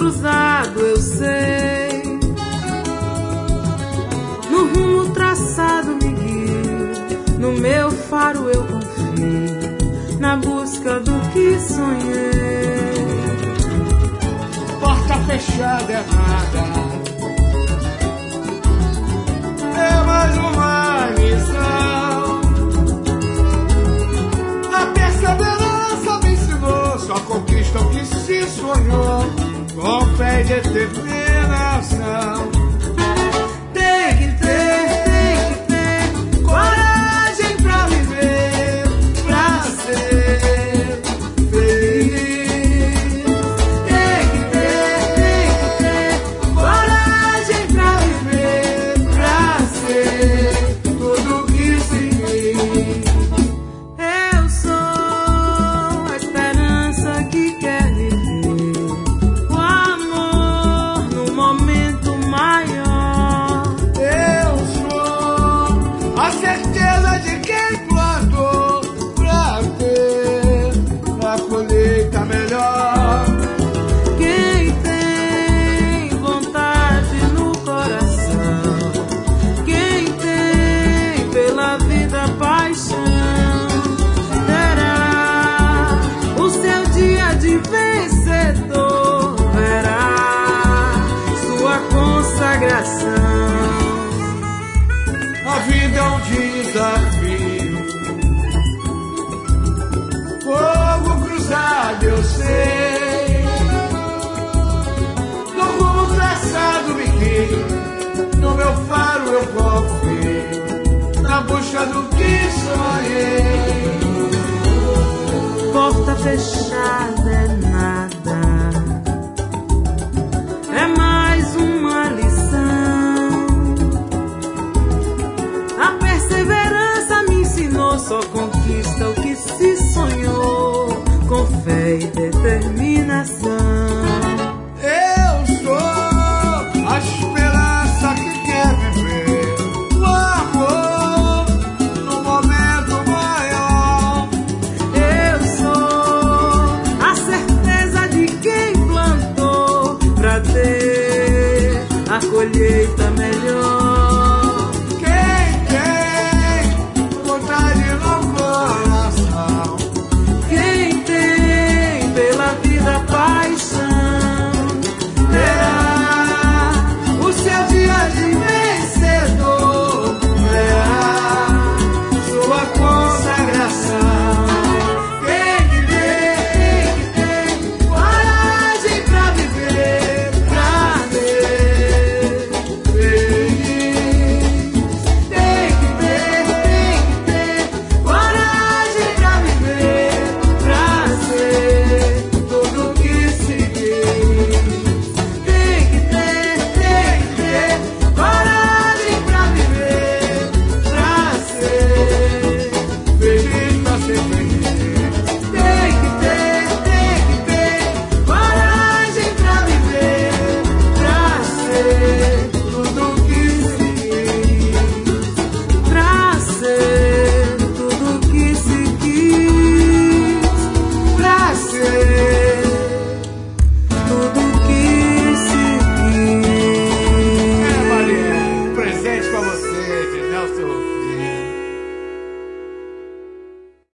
cruzado eu sei, no rumo traçado me guio, no meu faro eu confio, na busca do que sonhei. Porta fechada é nada, é mais uma missão. A perseverança me ensinou, só conquista o que se sonhou, com fé e determinação. Tem que ter coragem pra viver, pra ser feliz. Tem que ter coragem pra viver, pra ser tudo que se diz. Eu sou a esperança que quer viver, o amor no momento maior. Eu sou a certeza de quem plantou pra ter a colheita melhor. Quem tem vontade no coração, quem tem pela vida paixão, terá o seu dia de vencedor, verá sua consagração. A vida é um desafio, fogo cruzado eu sei, no rumo traçado me guio, no meu faro eu confio, na busca do que sonhei. Porta fechada é nada, é mais uma lição. A perseverança me ensinou, só conquista o que se sonhou, com fé e determinação.